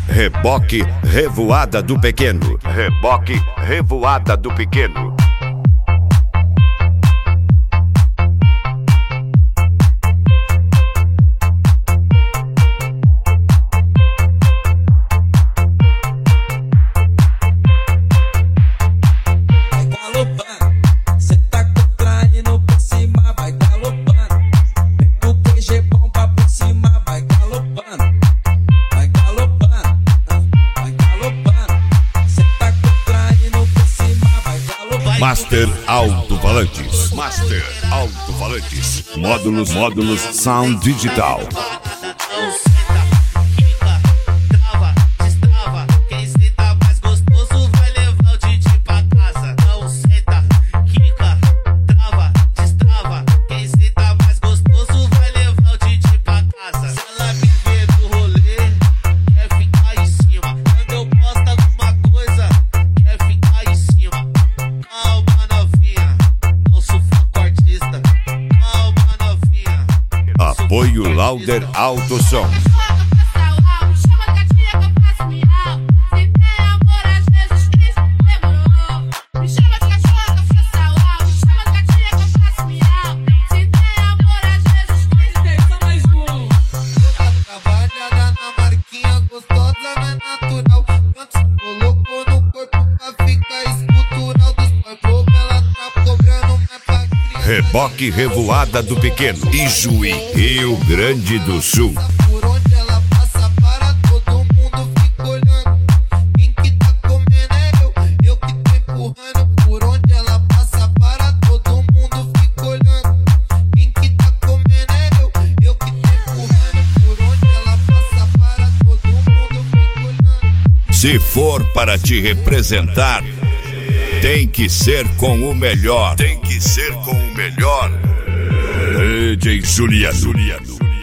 Reboque Revoada do Pequeno. Reboque Revoada do Pequeno. Master Alto-Falantes. Master Alto-Falantes. Módulos Sound Digital. Apoio Lauder Alto Som. Reboque Revoada do Pequeno. Ijuí, Rio Grande do Sul. Por onde ela passa para todo mundo fica olhando. Quem que tá comendo é eu que tô empurrando. Por onde ela passa para todo mundo fica olhando. Quem que tá comendo é eu que tô empurrando. Por onde ela passa para todo mundo fica olhando. Se for para te representar, tem que ser com o melhor. Tem que ser com o melhor. DJ Juliano.